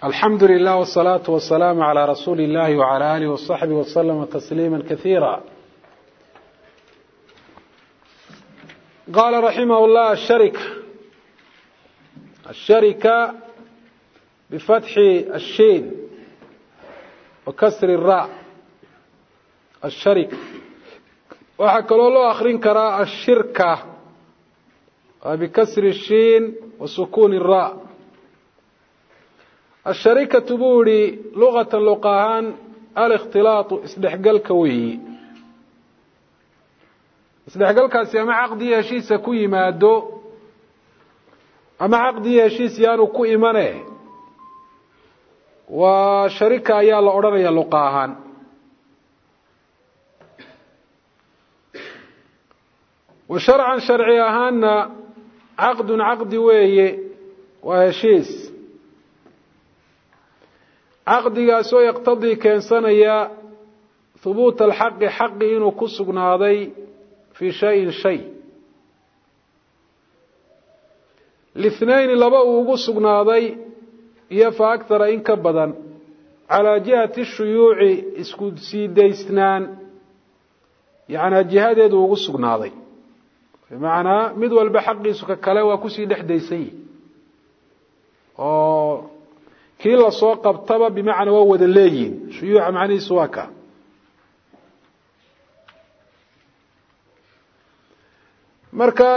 الحمد لله والصلاة والسلام على رسول الله وعلى آله وصحبه وسلم تسليما كثيرا. قال رحمه الله: الشركة بفتح الشين وكسر الراء. الشركة وحكى له آخرين كراء الشركة بكسر الشين وسكون الراء. الشركة بوري لغة لقاهان الاختلاط اسدحقل كوي اسدحقل كاسي أما عقدي هشيس كوي مادو أما عقدي هشيس يانو كوي منه وشركة يا لأورر يا لقاهان. وشرعا شرعي أهان عقد وي وهشيس caqdigaasoo yaqtadii keensanaya hubuuta alxaqi xaqi inuu ku sugnaaday fii shayin shay lithnayni laba uu ugu sugnaaday iyo fa akhara in ka badan calaa jihati shuyuuci isku sii daysnaan yacnaa jihadeedu ugu sugnaaday bimacnaa mid walba xaqiisu ka kale waa kusii dhex daysan yihi oo kii la soo qabtaba bimacnaa waa wada leeyihin shuyuuca macnihiisu waa ka marka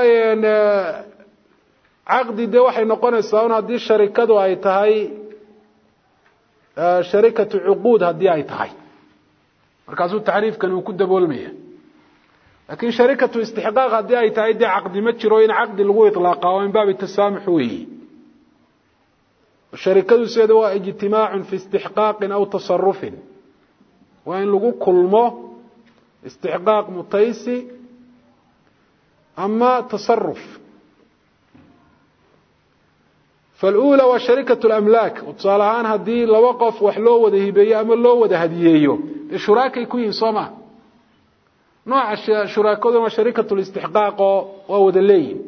caqdi dee waxay noqonaysaa un haddii sharikadu ay tahay sharikatu cuquud haddii ay tahay markaasuu taxriifkan uu ku daboolmaya laakiin sharikatu istixqaaq haddii ay tahay dee caqdi ma jiro in caqdi lagu iطlaaqa oo min baabi tasaamux weeyi. sharikadu sideeda waa ijtimaacun fi istixqaaqin aw tasarufin waa in lagu kulmo istixqaaq mutaysi ama tasaruf. فالأولى waa sharikatu اlamlaak tusaale ahaan haddii laba qof wax loo wada hibeeyo ama loo wada hadiyeeyo dee shuraakay ku yihin soo ma nooca shuraakaduna waa sharikatu listixqaaq oo waa wada leeyihin.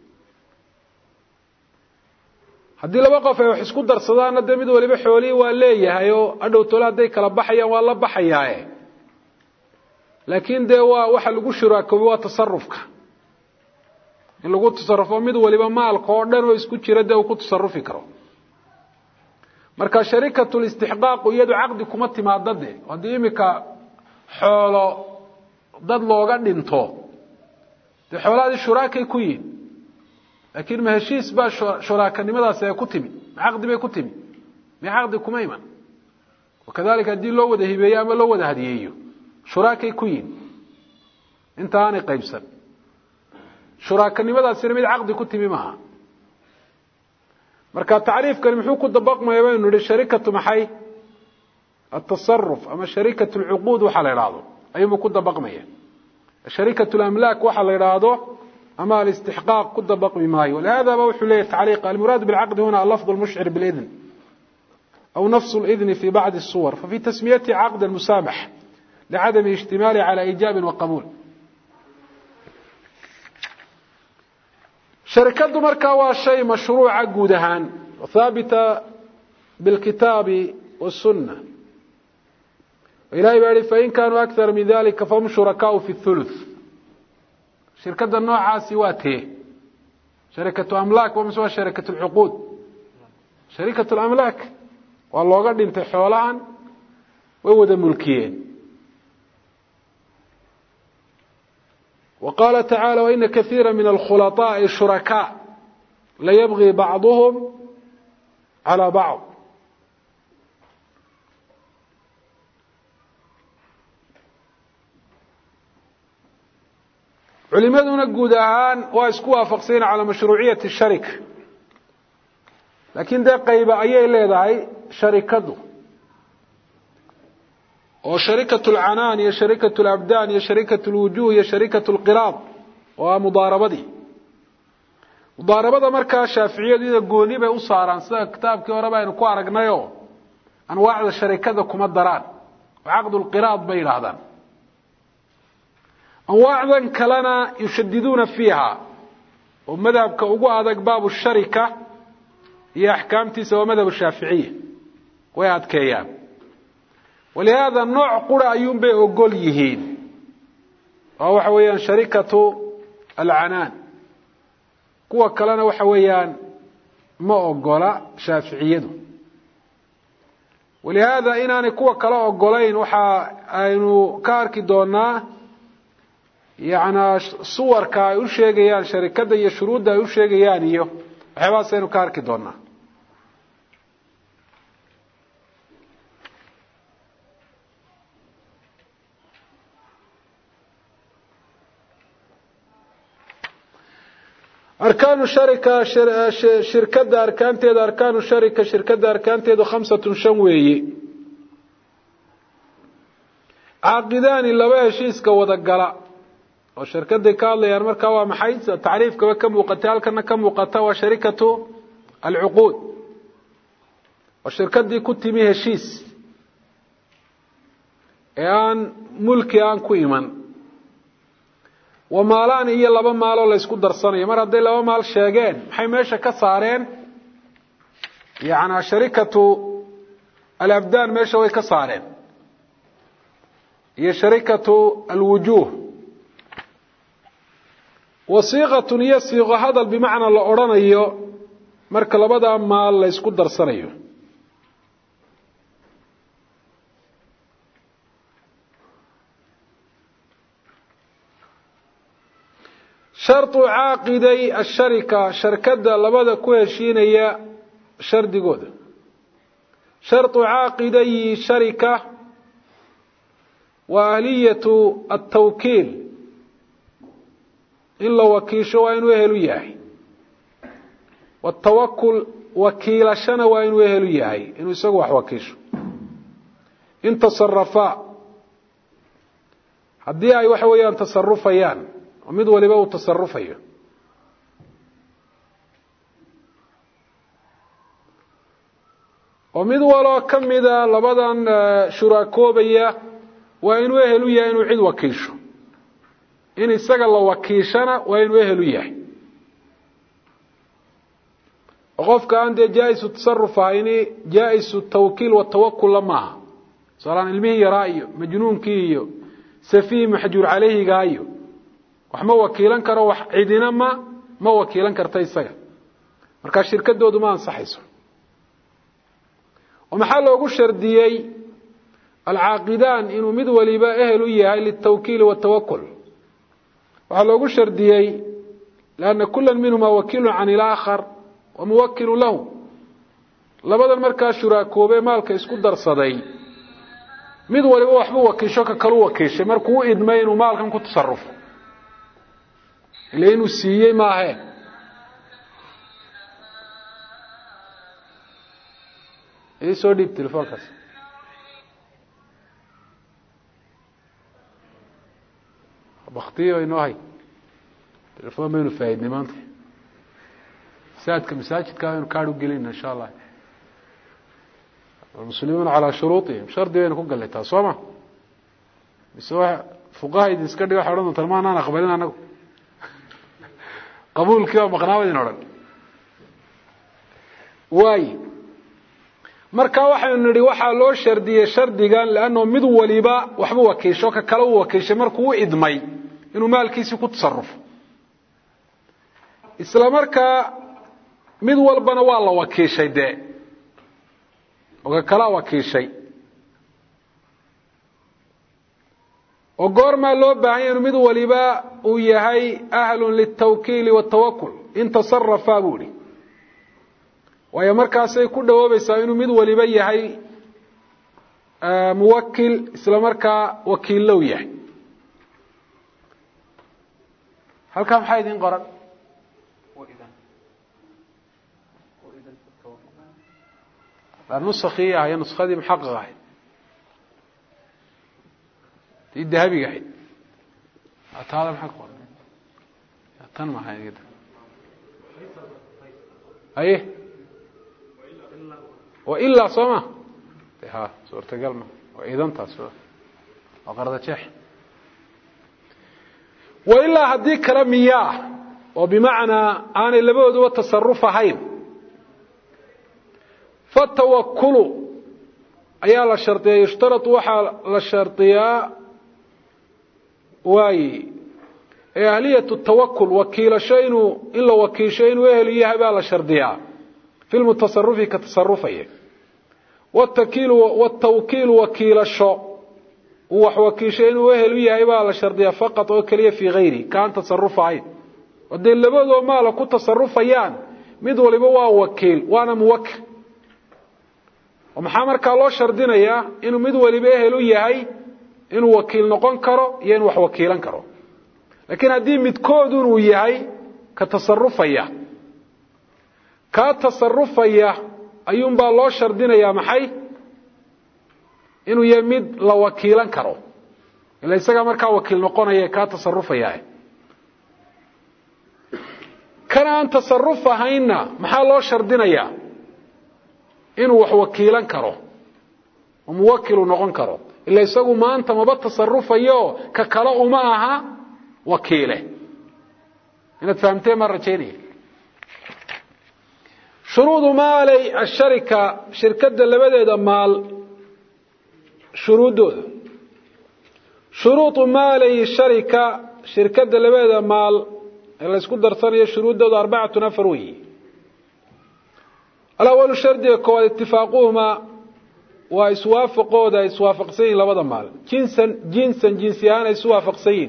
haddii laba qof ay wax isku darsadaanna dee mid waliba xoolihii waa leeyahay oo adhow tole hadday kala baxayaan waa la baxayaaye laakiin dee waa waxa lagu shuraakoobi waa tasarufka in lagu tasarufo mid waliba maalka oo dhan oo isku jira dee uu ku tasarufi karo. marka sharikatu listixqaaqu iyadu caqdi kuma timaada de haddii imika xoolo dad looga dhinto dee xoolahaadii shuraakay ku yihin laakiin ma heshiis baa shuraakanimadaasi ay ku timi ma caqdi bay ku timi ma caqdi kuma iman. wakadalika haddii loo wada hibeeyo ama loo wada hadiyeeyo shuraakay ku yihin inta aanay qaybsan shuraakanimadaasina mid caqdi ku timi maaha. marka tacriifkani muxuu ku dabaqmaya baynu nihi sharikatu maxay atasaruf ama sharikatu alcuquud waxa la idhaahdo ayuunbuu ku dabaqmaya. sharikatu lamlaak waxa la idhaahdo أما الاستحقاق كد بقي ماي ولهذا بوحوا ليه التعليق المراد بالعقد هنا اللفظ المشعر بالإذن أو نفس الإذن في بعض الصور ففي تسميته عقد المسامح لعدم اشتماله على إيجاب وقبول. شركة مركا والشيء مشروع عقودهان وثابتة بالكتاب والسنة وإلهي باري فإن كانوا أكثر من ذلك فهم شركاء في الثلث. شركة النوع سواته شركة أملاك ومسوى شركة العقود. شركة الأملاك والله قد انت حولان وود ملكيين. وقال تعالى: وإن كثيرا من الخلطاء الشركاء ليبغي بعضهم على بعض. culimaduna guud ahaan waa isku waafaqsan على مشروعية الشركة laakiin dee qayba ayay leedahay sharikadu oo sharikatu العنان iyo sharikatu الأبدان iyo sharikatu الوجوه iyo sharikatu القراض waa mudaarabadii. mudaarabada markaa shaaficiyadu gooni bay u saaraan sida kitaabkii hore baynu ku aragnayo anwaacda sharikada kuma daraan عقد القراض bay yiraahdaan. أنواعا كلنا يشددون فيها ومذهب كأجو هذا باب الشركة هي أحكامتي سوى مذهب الشافعية way adkeeyaan ولهذا nooc qura ayuun bay ogol yihiin oo waxa weeyaan sharikatu alcanaan kuwa kalena waxa weeyaan ma ogola shaaficiyadu ولهذا inaanay kuwa kala ogolayn waxa aynu ka arki doonaa yaana suwarka ay u sheegayaan sharikada iyo shuruudda ay u sheegayaan iyo waxyaabaa aynu ka arki doonaa أركان الشركة شركة أركان تيد أركان الشركة شركة أركان تيد 5 شنوي عاقدان إلا بهشيس كودقلا والشركة دي قال لي أرمر كوا محيز تعريف كم وقتال كنا كم وقتا وشركة العقود والشركة دي كنت ميه هشيس يعني ملكي عن كويمن ومالان iyo laba maal oo la isku darsanayo mar haday laba maal sheegeen maxay meesha ka saareen yaana sharikatu al-abdan meesha way ka saareen iyo sharikatu al-wujuh wasiiqatu yasiiqa hadal bimaana la oranayo marka labada maal la isku darsanayo شرط عاقدي الشركة شركة لبدا كوهشينيا شرط قود شرط عاقدي الشركة وآلية التوكيل إلا وكيش وين وهلو ياهي والتوكل وكيل شنا وين وهلو ياهي إنه يسوح وكيش إن تصرفا هدي أي وحويان تصرفيان ومد ولبا وتصرفيه ومد ولا كمدا لبدان شراكوبيا وين وهلو يا انو عيد وكيشو ان اسغا لا وكيشنا وين وهلو يا قف كان دي جائز التصرف عيني جائز التوكيل والتوكل معه صار علمي راي مجنون كيو سفيه محجور عليه غايو وحما وكيلان كرو wax cidina ma wakiilan karta isaga marka shirkadoodu ma ansaxayso ومحل loogu shardiyay العاقدان inuu mid waliba ehel u yahay للتوكيل والتوكل waxa loogu shardiyay لأن كل منهما وكيل عن الآخر وموكل له labadan marka shuraakoobe maalka isku darsaday mid waliba waxba wakiisho ka kala wakiishay markuu idmay inuu maalkan ku tasarrufo لأنه سيئ ما هي إيه سودي بتلفون كاس بختيه إنه هاي تلفون منه فايدني ما أنت ساعد كمساجد كانوا كارو قلينا إن شاء الله المسلمون على شروطهم شرط بينكم قال لي تصومه بسوا فقهاء يدسكدي وحرنا تلمان أنا قبلنا أنا قبول كيو مقناودين oran way marka waxaan niri waxa loo shardiyay shardigan laano mid waliba waxba wakiisho ka kala wakiishay markuu idmay inuu maalkiisa ku tasarrufo isla marka mid walbana waa la wakiishay de oo kala wakiishay وقرما لو باهين مد ولبا ويهي أهل للتوكيل والتوكل إن تصرف فابولي ويا مركز يكون دوابيسا إنه مد ولبا يهي موكل إسلا مركا وكيل لو يهي هل كان حايدين قرن النسخية هي نسخة دي محققة الذهبي قاعد هذا محق تنمى هاي كده ايه والا صوما ها صورة قلمه واذا انت صورة وقرضة شح والا هديك كلامياه وبمعنى انا اللي بده التصرف هين فالتوكل ayaa la shardiyaa yushtaratu waxaa la shardiyaa waaye ee ahliyatu tawakul wakiilasho inuu in la wakiisho inuu ehel yahay baa la shardiyaa fi lmutasarufi ka tasarufaya والتوكيل وكيلشو وحوكيشو inuu ehel yahay baa la shardiyaa faqat oo kaliya fi ghayri kaan tasarruf ahayn wadii labadoo maal ku tasarrufayaan mid waliba waa wakiil waana muwakkil ومحا marka loo shardinayaa inuu mid waliba ehel yahay inuu wakiil noqon karo iyo inuu wax wakiilan karo laakiin hadii midkood uu yahay ka tasarrufaya ayuun baa loo shardinayaa maxay inuu yahay mid la wakiilan karo ila isaga markaa wakiil noqonaya ka tasarrufaya kana aan tasarruf ahayna maxaa loo shardinayaa inuu wax wakiilan karo oo muwakkil noqon karo ila isagu maanta maba tasarrufayo ka kala uma aha wakiile inaad fahamtay mar rajeynay شروط مالي الشركة شركة لبدأ مال شروط مالي الشركة شركة لبدأ مال اللي يسكن درسانية شروط 4 نفروي الأول شرط يكون اتفاقهما ويسوافقوا دا يسوافق سين لبدأ مال جنسيان يسوافق سين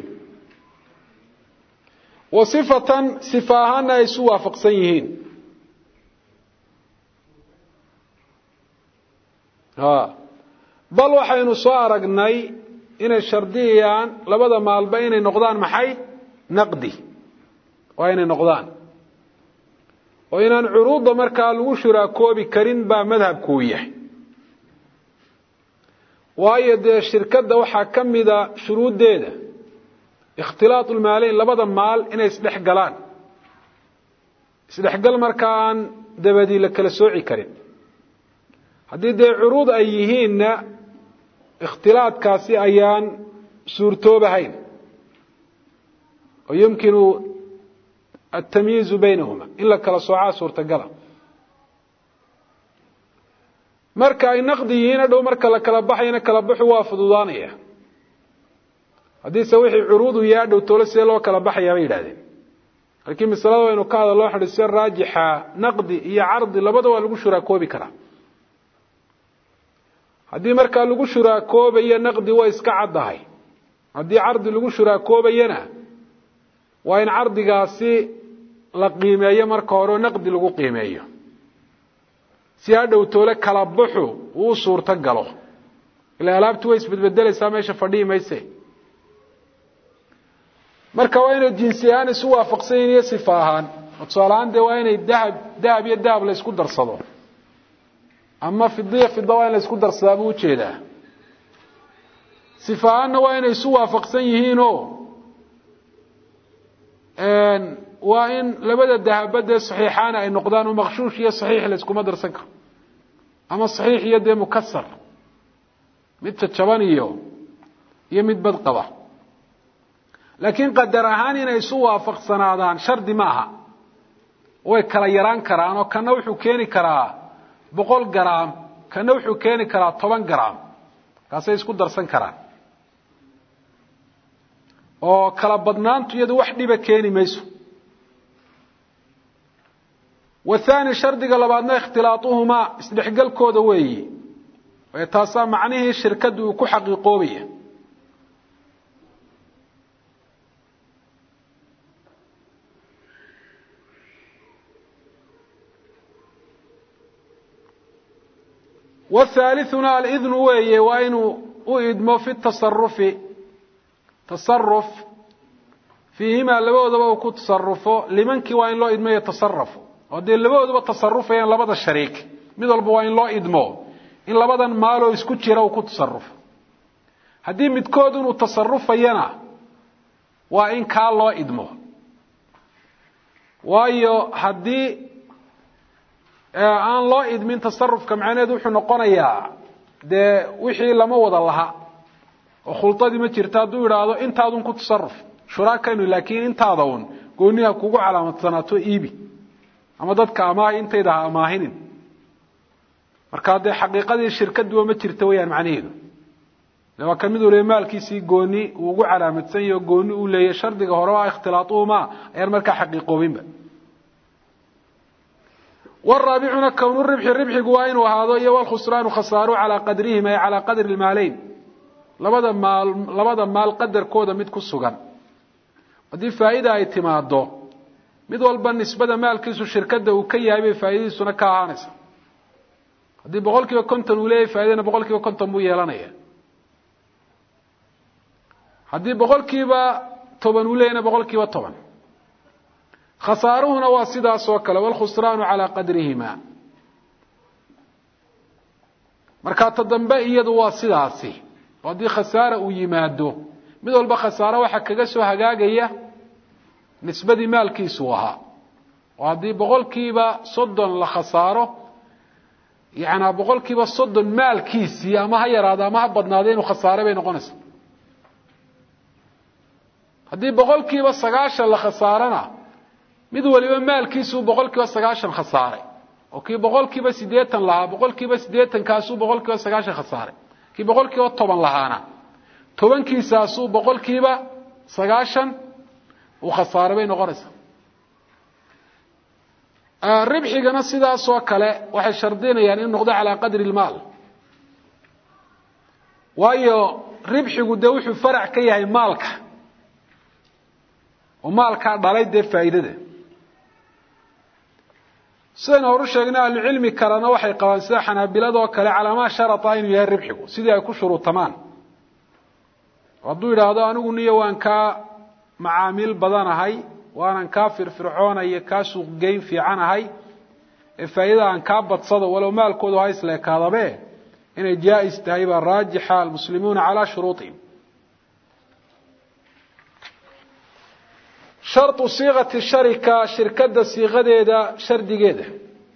وصفة صفاهان يسوافق سين bal waxaynu soo aragnay inay shardiyaan labada maalba inay noqdaan maxay naqdi waa inay noqdaan oo inaan curuuda markaa lagu shuraakoobi karin baa madhabku yahay waayo dee shirkadda waxaa ka mida shuruudeeda ikhtilaat ulmaalayn labada maal inay isdhexgalaan isdhexgal markaa aan dabadii la kala sooci karin haddii dee curuud ay yihiinna ikhtilaadkaasi ayaan suurtoobahayn oo yumkinu atamyiizu baynahuma in la kala soocaa suurtagala marka ay naqdi yihiin hadhow marka la kala baxayna kala baxu waa fududaanaya haddiise wixii curuudu yahay hadhow toole sidee loo kala baxayaa bay yidhahdeen laakiin masalada waynu ka hadallo xadhiisyo raajixa naqdi iyo cardi labada waa lagu shuraakoobi karaa haddii markaa lagu shuraakoobayo naqdi way iska caddahay haddii cardi lagu shuraakoobayana waa in cardigaasi la qiimeeyo marka hore naqdi lagu qiimeeyo si hadhow toole kala baxu uu suurto galo ilaa alaabtu way isbedbedelaysaa meesha fadhii mayse marka waa inay jinsi ahaan isu waafaqsan yihiin iyo sifa ahaan tusaale ahaan dee waa inay dahab iyo dahab la isku darsado ama fidda waa in la isku darsadaa buu ujeedaa sifa ahaanna waa inay isu waafaqsan yihiinoo waa in labada dahabba dee saxiixaana ay noqdaan oo maqshuush iyo saxiix la iskuma darsan karo ama saxiix iyo dee mukasar mid jajaban iyo mid bad qaba laakiin qadar ahaan inay isu waafaqsanaadaan shardi ma aha way kala yaraan karaan oo kana wuxuu keeni karaa 100 gram kana wuxuu keeni karaa 10 gram kaasay isku darsan karaan oo kala badnaantu iyadu wax dhiba keeni mayso والثاني شرطiga labaadna ikhtilaatuhuma isdhexgalkooda weeyi way taasa macnaheedu shirkadu ku xaqiiqoobaya والثالثنا الإذن وهي وإنه أدمو في تصرف فيهما لبودبا ku تصرفo limanki waa in loo idmo yatasarrafo hadii labadooduba tasarrufayaan labada shariik mid walba waa in loo idmo in labadan maalo isku jira uu ku tasarrufo hadii midkood uu tasarrufayana waa in ka loo idmo waayo hadii aan loo idmin tasarrufka macnaheedu wuxuu noqonayaa dee wixii lama wada laha oo khultadii ma jirta haduu yiraahdo intaadun ku tasarruf shuraakaynu laakiin intaadun gooniha kugu calaamadsanaato iibi ama dadka amaahay intayda amaahinin marka de xaqiiqadii shirkadu ma jirto wayaan macnaheedu laba kamid u leeyahay maalkiisii gooni uu ugu calaamadsan yahay gooni uu leeyahay shardiga hore waa ikhtilaatuuma ayar marka xaqiiqoobinba والرابعنا كون الربح الربح قوائن وهذا يو الخسران خسارو على قدرهما على قدر المالين لبدا مال قدر كودا مid ku sugan hadii faa'iido ay timaado mid walba nisbada maalkiisu shirkada uu ka yahay faa'iidadiisuna ka ahaanaysa hadii 50% uu leeyahay faa'iidana 50% buu yeelanaya hadii 10% uu leeyahay 10% خسارهنا واسداس وكلا والخسران على قدرهما marka tadamba iyadu waa sidaasi hadii khasaara uu yimaado mid walba khasaara waxa kaga soo hagaagaya nisbadii maalkiisu ahaa hadii 30% la khasaaro yaana 30% maalkiisi ama ha yaraado ama ha badnaado inuu khasaare bay noqonaysaa hadii 90% la khasaarana mid waliba maalkiisu 90% khasaaray oo kii 80% lahaa 80% kaasu 90% khasaaray kii 10% lahaana 10kiisaasu 90% uu khasaaray bay noqonaysaa ribxigana sidaas oo kale waxay shardinayaan in noqdo ala qadri almaal waayo ribxigu de wuxuu farac ka yahay maalka oo maalka dhalay de faa'iidada سنة ورشقنا العلم كرنا وحي قوان ساحنا بلاد وكلا على ما شرطين يا ربحه سيدي أكو شروط تمام ردوا إلى هذا أنه نية وأن كا معامل بدانا هاي وأن كافر فرعون يكاسو جيم في عنا هاي فإذا أن كابت صدى ولو ما الكود هاي سلك هذا به إن جائز تهيب الراجحة المسلمون على شروطهم شرط صيغة الشركة شركة صيغة دا شرط جيدة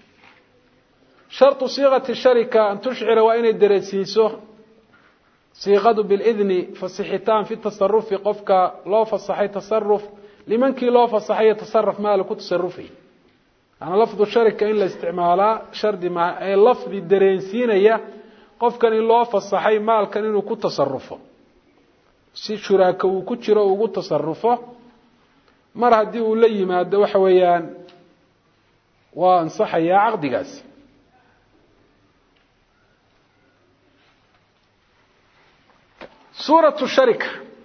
شرط صيغة الشركة أن تشعر وإن الدرسيسو صيغة بالإذن فصحتان في التصرف في قفك لو فصحي تصرف لمن كي لو فصحي يتصرف مالك تصرفه أنا لفظ الشركة إلا استعمالها شرط مع لفظ الدرسين هي قفك إن لو فصحي مالك إنه كنت تصرفه سي شراكه وكتشره وكنت تصرفه mar hadii uu la yimaado waxa weeyaan waa ansaxaya aqdigaas suratu sharika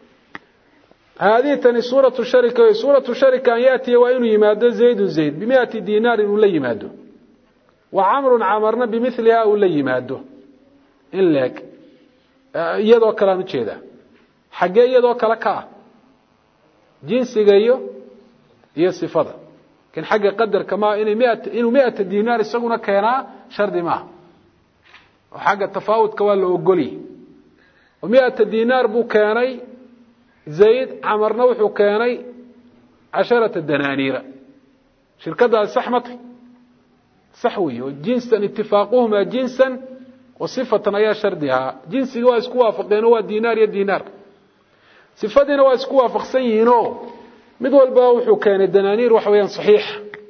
هذه سورة الشركة سورة الشركة أن يأتي وإنه يماد زيد ب100 دينار ولا يماده وعمر عمرنا بمثلها ولا يماده إلا يدو كلام كذا حاجة يدو كلكا جنس جيو هي صفة كان حاجة قدر كما إنه 100 دينار يسقون كينا شرد معه وحاجة تفاوت كوال لو قولي و100 دينار بو كاني زيد عمرنا وحو كاني 10 دنانير شركتها سحمت صحوي وجنسا اتفاقهما جنسا وصفة يا شردها جنس هو اسكو وافقين هو دينار يا دينار صفتنا هو اسكو وافقسينو mid walba wuxuu keenay danaaniir wax weeyaan saxiix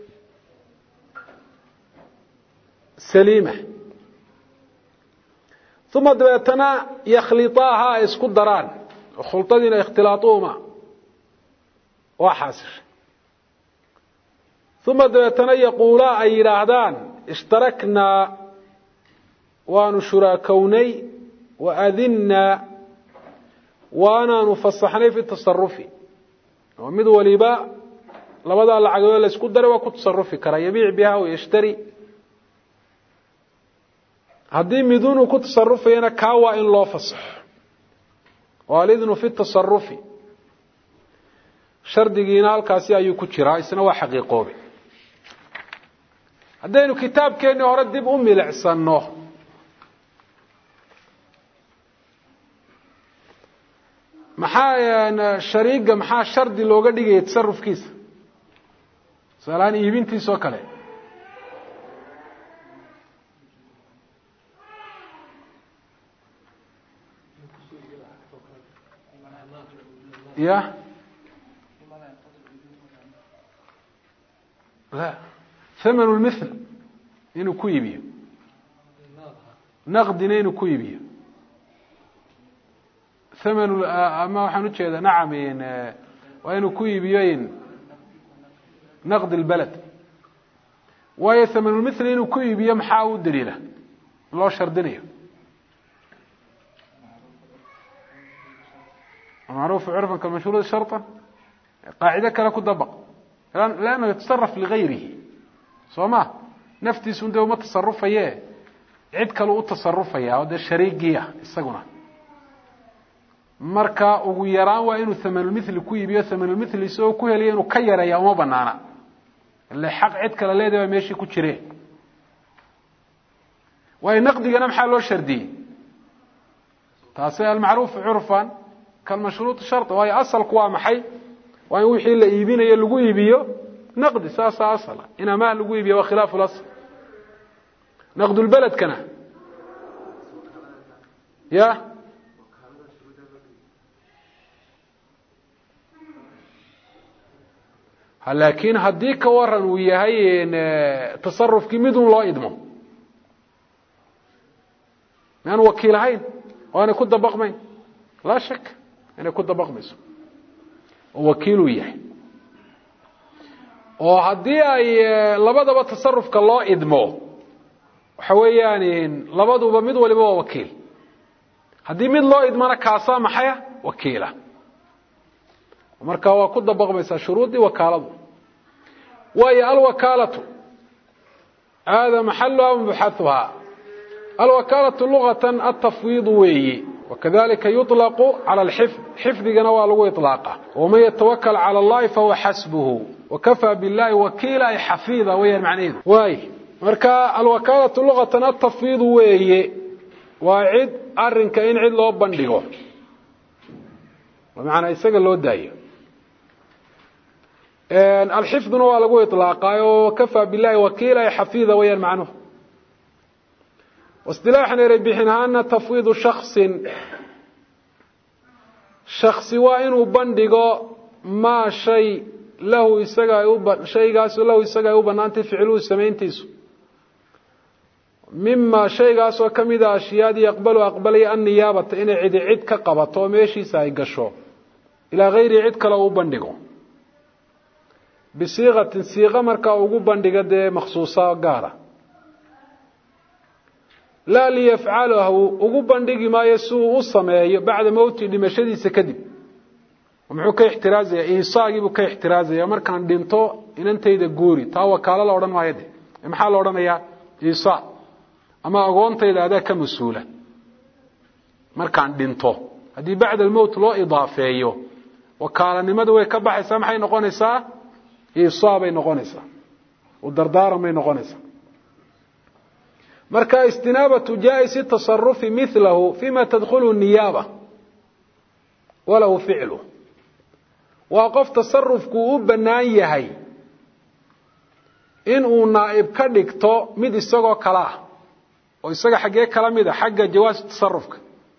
saliima ثم دبتنا يخلطاها اسكو دران خلطدنا اختلاطهما وحاصر ثم دبتنا يقولا اي يراهدان اشتركنا ونشراكوني واذنا وانا نفصحني في التصرف ومد وليبا لبدا لعقود لا اسكو دره waa ku tasarrufi kara yabiic biha oo yashtari hadii midunu ku tasarrufayna ka waa in loo fasaxo walidnu fi tasarrufi shardigiina halkaasi ayuu ku jiraa isna waa xaqiiqoobe hadaynu kitaabkeena hore dib u milicsano maxaa shariiga maxaa shardi looga dhigay tasarrufkiisa salaan iibintiisa oo kale ya لا ثمن المثل إنه كويبي naqdina inuu ku iibiyo ثمن ama waxaan u jeedaa nacam waa inuu ku iibiyo naqd البلد waayo ثمن المثل inuu ku iibiyo maxaa u daliila loo shardinayo معروف عرفا كمشروط شرطا قاعدة كلا كدبق لأنه يتصرف لغيره صوما نفتي سنده وما تصرف اياه عد كلا التصرف اياه وده الشريقية السقنة marka ugu yaraan waa inuu thaman mithli ku iibiyo thaman mithli soo ku heliyo inuu ka yareeyo uma banaana illa xaq cid kale leedahay meeshii ku jireen way naqdigana maxaa loo shardiyay taasi al macruuf urfan kan mashruut shart way asalku waa maxay waa in wixii la iibinayo lagu iibiyo naqdi saasa asala ina ma lagu iibiyo waa khilaaf al-asl naqd al-balad kana ya لكن هديك ورن وياهي تصرف كميدون لا يدمو أنا وكيل هين وأنا كنت بقمين لا شك أنا كنت بقمس وكيل وياهي وهدي لبدا بتصرف كلا يدمو حوياني لبدا بمد ولا بوا وكيل هدي مد لا يدمنا كاسا محيا وكيله marka waa ku dabaqmaysa shuruudi wakaaladu way alwakalatu hada mahalluha mubhathuha alwakalatu lughatan at-tafwid wi وكذلك يطلق على الحفظ حفظنا waa lagu iطلاقا ومن يتوكل على الله فهو حسبه وكفى بالله وكيلا حفيظا وهي المعنى واي marka alwakalatu lughatan at-tafwid wi waa'id arinka in cid loo bandhigo ومعنى isaga loo daayo الحفظ هو لغو إطلاقا وكفى بالله وكيلا حفيظا ويا المعنى واصطلاحا يربحنا أن تفويض شخص وإنه بندقو ما شيء له يسقى يوبن أنت فعلوه سمينتيس مما شيء قاسوا كمذا أشياء أقبلي النيابة إن عد كقبط وميشي سايقشو إلى غير عد كلاو بندقو بصيغة صيغة مركا ugu bandhiga de makhsuusa gaara la li yaf'aluhu ugu bandhigi ma yasuu sameeyo bacda mawti dhimashadiisa kadib wuxuu ka ixtiraazaya isaagibu ka ixtiraazaya markaan dhinto inantayda guuri taa wakaala la oran maayade maxaa la oranayaa isaa ama agoontayda adaa ka masuula markaan dhinto hadii bacda mawt loo idaafeeyo wakaalanimadu way ka baxaysaa maxay noqonaysaa إصابة نقونسة ودردارة ما نقونسة مركا استنابة جائز التصرف مثله فيما تدخله النيابة وله فعله وقف تصرف كوب بنايهي إنه نائب كدكتو ميد الساقو كلاه ويساق حقيقة كلامي حق جواز تصرفك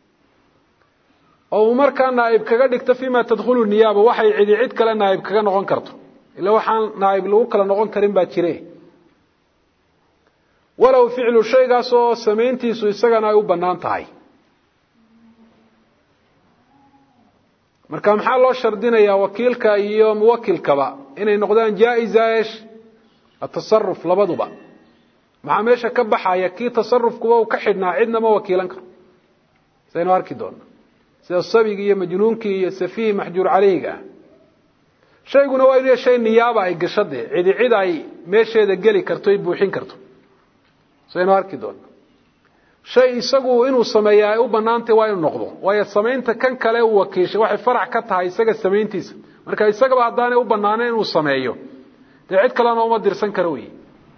أو مركا نائب كدكتو فيما تدخله النيابة وحي عيد كلا نائب كلا نغن كرتو إلا وحان نائب لو كلا نغن كريم باكيريه ولو فعل شيء قاسو سمينتيسو يساقا نائب بنان تهي marka maxaa loo shardinayaa wakiilka iyo muwakkilkaba inay noqdaan jaa'iz eesh at-tasarruf labaduba maxaa meesha ka baxaya kii tasarrufkuba uu ka xidhnaa cidna ma wakiilan karo saynu arki doona sida sabiga iyo majnuunki iyo safiih mahjuur alayga shayguna waa inay shay niyaaba ay gashade cid ay meesheeda gali karto ay buuxin karto saynu arki doona shay isagu inuu sameeyo ay u banaantay waa inuu noqdo way sameynta kan kale uu wakiishay waxay farac ka tahay isaga sameyntiisa marka isaga baadaanay u banaanay inuu sameeyo cid kale uma dirsan karo weey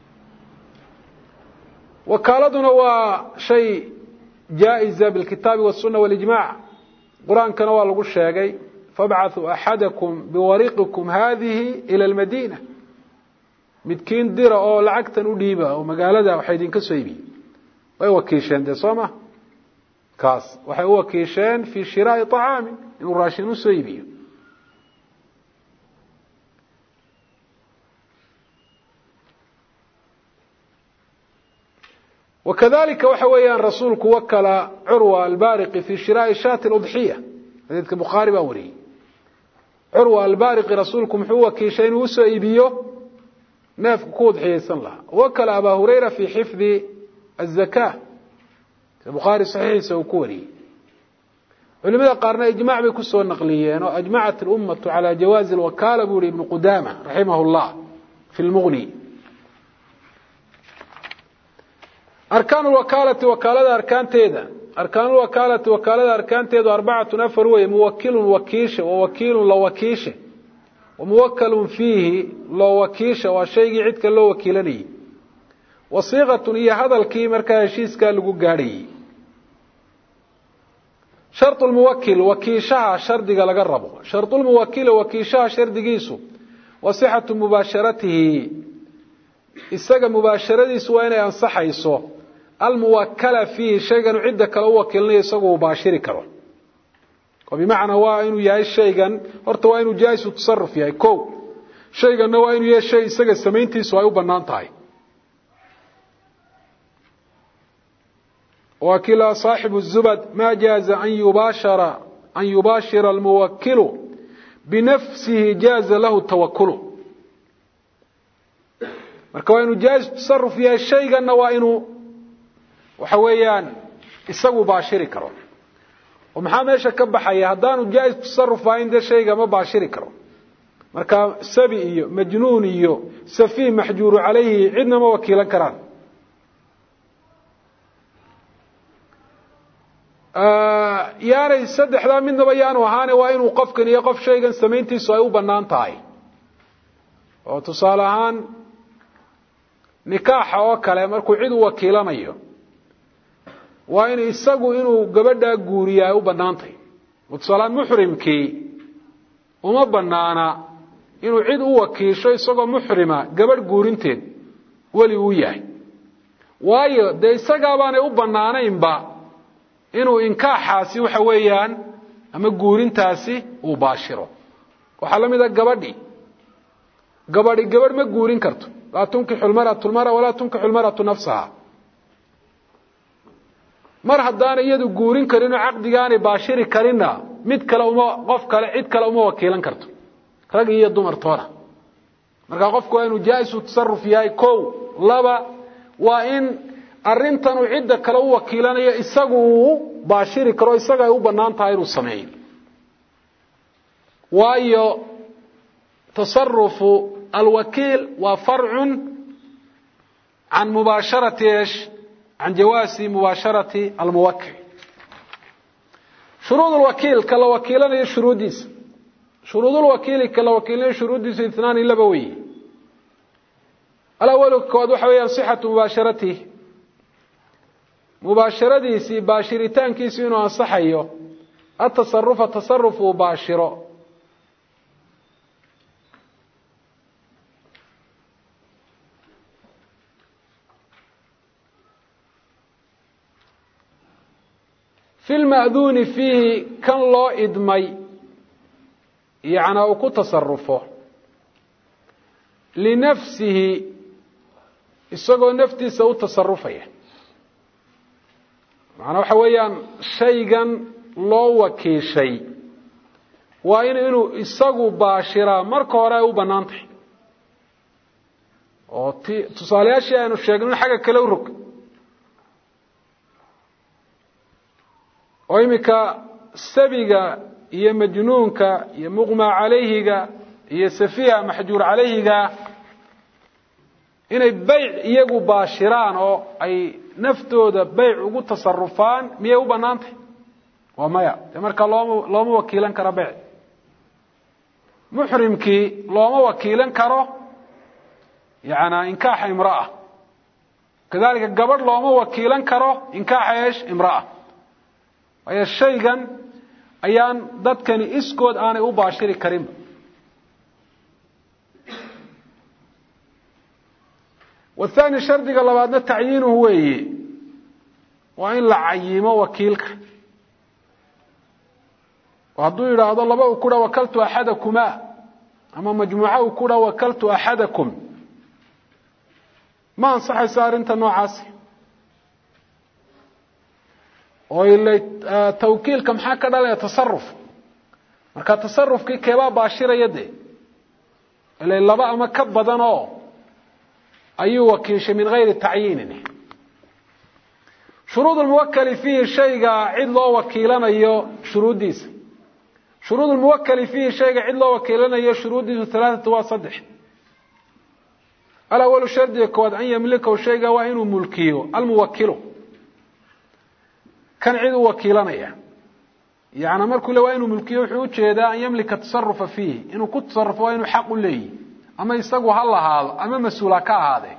wakaaladuna waa shay jaa'iza bil kitaab wa sunnah wal ijma' quraankana waa lagu sheegay fab'athu ahadakum biwariqikum hadhihi ila al madina midkiin dira oo lacagtan u dhiiba oo magaalada waxay idin ka soo iibiyeen way wakiisheen de Soma kaas waxay u wakiisheen fi shiraa'i ta'aam inuu raashin u soo iibiyo وكذلك وحويا رسولك وكل عروة البارق في شراء شاة الأضحية حديث البخاري باوري عروة البارق رسولكم هو كيشين وسيبيو ناف كود حيسن الله وكل أبا هريرة في حفظ الزكاة البخاري صحيح سوكوري علماء قارنا إجماع بكسو النقليين وأجمعت الأمة على جواز الوكالة بوري ابن قدامة رحمه الله في المغني أركان الوكالة وكالة أركان تيدا أركان الوكالة وكالة أركان تيدا 4 نفر وهي موكل وكيش ووكيل لو وكيش وموكل فيه لو وكيش وشيء عدك لو وكيلني وصيغة هي هذا الكيمر كهشيس كاللقو قاري شرط الموكل وكيشها شردق لقربه شرط الموكل وكيشها شردقيسو وصحة مباشرته isaga mubaasharadiisu waa inay ansaxayso almuwakkala fihi shaygan cidda kala wakiilnay isagu mubaashiri karo oo bimaana waa inuu yahay shaygan horta waa inuu jaayisu tasarruf yahay shayganna waa inuu yahay shay isaga sameyntiisu ay u banaan tahay وكلا صاحب الزبد ما جاز أن يباشر الموكل بنفسه جاز له التوكل marka waa inuu jaayiz tasarruf yahay shayganna waa inuu waxa weeyaan isagu baashiri karo oo maxaa meesha ka baxaya haddaanu jaayiz tasarruf ahayn de shayga ma baashiri karo marka sabi iyo majnuun iyo safiih maxjuuru calayhi cidna ma wakiilan karaan yaanay saddexdaa midnaba yaanu ahaane waa inuu qofkan iyo qof shaygan samayntiisu ay u bannaan tahay oo tusaale ahaan nikaaxa oo kale markuu cid u wakiilanayo waa in isagu inuu gabadha guuriyaa u banaantay mutsalan muhrimkii uma banaana inuu cid u wakiisho isagoo muhrima gabadh guurinteed wali uu yahay waayo de isaga baanay u banaanaynba inuu inkaaxaasi waxa weeyaan ama guurintaasi uu baashiro waxa la mid ah gabadh ma guurin karto لا تنكح المرأة ولا تنكح المرأة نفسها مر هدان iyadu guurin karin aqdigaani baashiri karina mid kale uma qof kale cid kale uma wakiilan karto rag iyo dumar toona marka qofku inuu jaayisu tasarruf yahay laba waa in arintan uu cid kale u wakiilanayo isagu baashiri karo isaga ay u banaan tahay inuu sameeyo waayo tasarrufu الوكيل وفرع عن مباشرة عن جواز مباشرة الموكل شروط الوكيل كلا وكيلنا شروط الوكيل كلا وكيلنا شروطيس 2 لبوي الأول كود وحوي صحة مباشرته مباشرتي باشرتان كيسينو صحيو التصرف مباشره في المأذون فيه كان لو إدمي يعني أكو تصرفه لنفسه isagoo naftiisa u tasarrufaya macna waxa weeyaan shaygan loo wakiishay waa inuu isagu baashira marka hore ay u banaantay oo tusaalayaashii aanu sheegnay xaga kale u rog oo imika sabiga iyo majnuunka iyo muqma calayhiga iyo safiha mahjuur calayhiga inay bayc iyagu baashiraan oo ay naftooda bayc ugu tasarrufaan miyay u banaantay waa maya marka looma wakiilan karo bayc muhrimkii looma wakiilan karo yaana inkaax imraa kadalika gabadh looma wakiilan karo inkaax imraa ay shaygan ayaan dadkani iskood aanay u baashiri karin والثاني شرط لبعضنا تعيينه هو وإن لعيمه وكيلك وهذا يراد الله بقى كذا وكلت أحدكما أما مجموعة كذا وكلت أحدكم ما أنصح صار أنت نوع عاصي oo ilay tawkiilka maxaa ka dhalaya tasarruf marka tasarrufkii keebaa baashiraya de ilay laba ama ka badan oo ayuu wakiishay min ghayri ta'yin shuruud al-muwakkal fihi shayga cid loo wakiilanayo shuruudiisa shuruud al-muwakkal fihi shayga cid loo wakiilanayo shuruudiisa thalathatu wa saddex الأول شرط يكون أن يملكه شيئا وإنه ملكيه الموكل كان عيد وكيلنا يعني أمر كل وإنه ملكيه وحوش هذا أن يملك التصرف فيه إنه كنت تصرف وإنه حق لي أما يستقوى هلا هذا أما مسؤولك هذا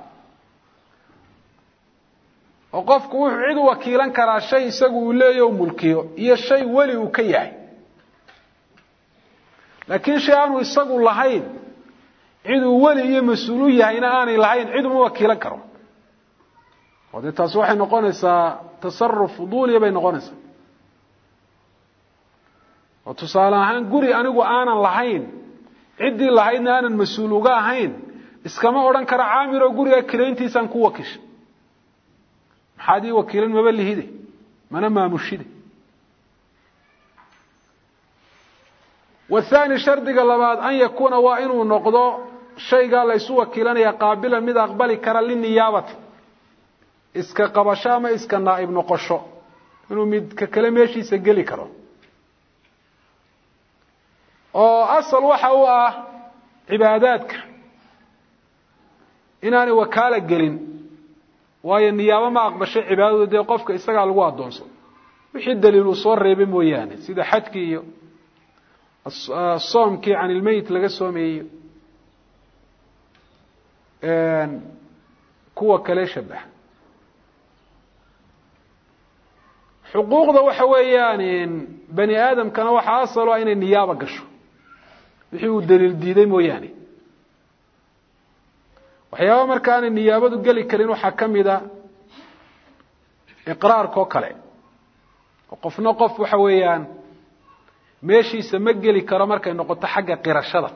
وقفك عيد وكيلا كرا شيء يستقوى لي وملكيه هي الشيء ولي وكيه لكن شيء أنه يستقوى لهين ciduu wali iyo mas'uul yahay aanay lahayn cid uma wakiilan karo wada taas waxay noqonaysaa tasarruf fuduuli bay noqonaysaa oo tusaale ahaan guri anigu aanan lahayn cidii lahaydna aanan mas'uul uga ahayn iskama oran kara caamiro guriga kireyntiisan ku wakiishay maxaadii wakiilan ma balihide mana maamushide والثاني شرط لبعض أن يكون وإنه نقضه شيء قال يسوى كيلانيا قابلا مذا أقبل كرا للنيابة إسكا قبشامة إسكا نائب نقشو إنه مد ككلام يشي سجلي كرا أصل وحوا عباداتك إناني وكالة قلين وهي النيابة ما أقبش عبادة دي قفك إستقع الواد دونسو وحيد دليل وصور ريبين موياني سيدا حدكي الصوم كي عن الميت لغا سومي كوا كلا شبه حقوق ذا وحويان بني آدم كان وحا أصلوا إن النيابة قشوا وحيو الدليل ديدي موياني وحياو مركان النيابة قال كلين وحكم ذا إقرار كوكالي وقفنا قف وحويان ماشي سمجلي كرا markay noqoto xagga qirashada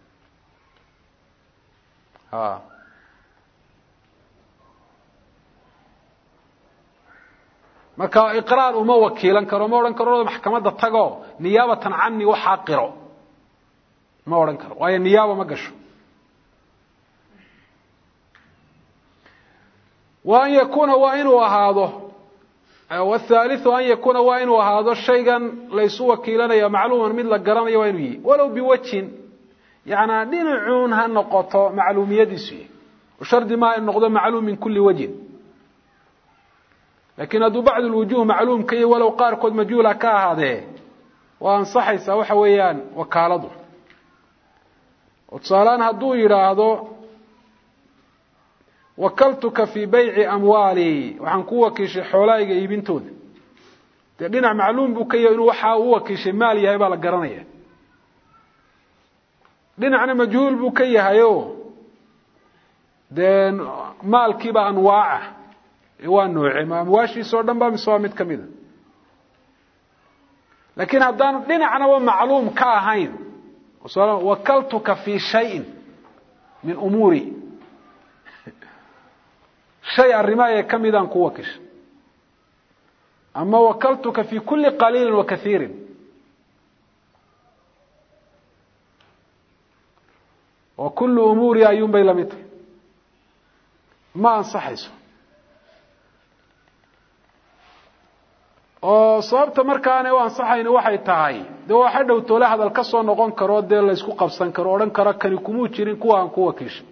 marka iqraar uma wakiilan karo ma oran karo maxkamadda tago niyaabatan anni waxa qiro ma oran karo way niyaaba ma gasho wa an yakuna wa inu ahaado والثالث أن يكون وإنه هذا الشيء ليس وكيلنا معلوما من الجرانية وإنه ولو بوجه يعني دينعون هالنقطة معلومية ديسية وشرط ما النقطة معلوم من كل وجه لكن هذا بعض الوجوه معلوم كي ولو قار قد مجولة كهذا وأنصحي سوى حويان وكالده وتصالان هدو يراهدو وكلتك في بيع أموالي وعن قوة كيش حولاي يبنتون دينا معلوم بكي إنه وحا هو كيش مالي هاي بالقرنية دينا أنا مجهول بكي هايو دين مال كيبا أنواعه إيوان نوعي ما مواشي سوردن با مسوامد كميدا لكن هدان دينا أنا ومعلوم كاهين وكلتك في شيء من أموري شيء الرماية كميدا كوكش أما وكلتك في كل قليل وكثير وكل أموري أيوم بيلمت ما أنصحيسه sababta markaana waan saxayna waxay tahay de waxa dhow toole hadal ka soo noqon karo de la isku qabsan karo oran karo kani kuma jirin kuwa aan ku wakiishay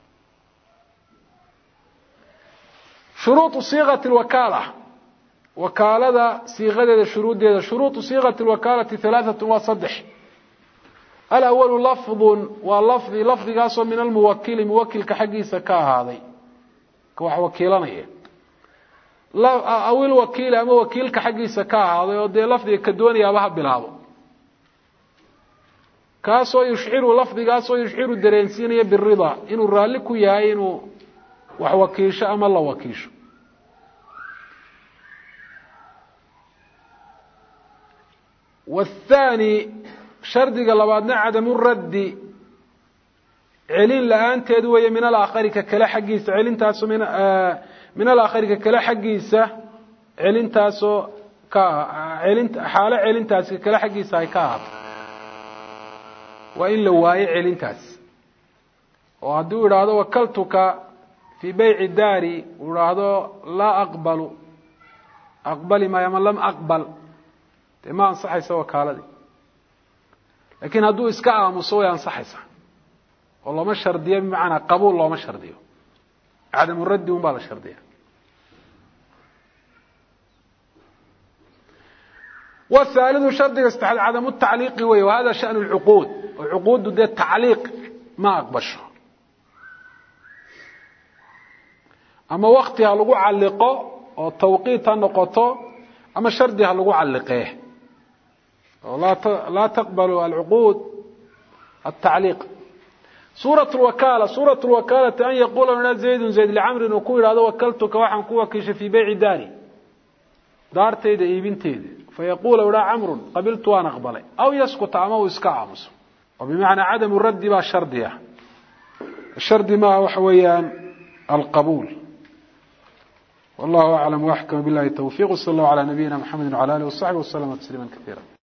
shuruud siigati alwakala wakalada siigadeeda shuruudeeda shuruud siigati alwakalati 3 wa 3 الأول لفظ ولفظ قاسو من الموكل موكل كحقيسة كهذا كوح وكيلانية أو الوكيل أما وكيل كحقيسة كهذا ودي لفظ كدوني أبها بلابو كاسو يشعر لفظ قاسو يشعر الدرينسينية بالرضا إنه الرالكو ياي إنه وحوكيش أما الله وكيش والثاني شرطك لبعضنا عدم الرد علين لأن تدوي من الآخر كلا حقيس علين تاسو من الآخر كلا حقيسة علين تاسو xaalo celintaasi kala xaggiisa ay ka ahaato waa in la waayo celintaasi oo haddii uu idhaahdo wakaltuka fii bayci daari uu idhaahdo laa aqbali maayo ama lam aqbal dee ma ansaxaysa wakaaladii laakiin hadduu iska aamuso way ansaxaysaa oo looma shardiyo bimacnaa qabuul looma shardiyo cadamu raddi un baa la shardiya والثالث شرط يستحل عدم التعليق وهذا شأن العقود والعقود ده تعليق ما أقبشه أما وقتها لغو علقه أو توقيتها نقطه أما شرطها لغو علقه لا تقبل العقود التعليق سورة الوكالة أن يقول من زيد لعمر وكوير هذا وكلتك وحن كوكيش في بيع داري دارتيد إيبنتيد فيقول ولا عمر قبلت وأنا أقبلي أو يسكت أمه ويسكعمس وبمعنى عدم الرد ما الشردية الشرد ما هو حويان القبول والله أعلم وأحكم بالله التوفيق وصلى الله على نبينا محمد وعلى آله وصحبه وسلم تسليما كثيرا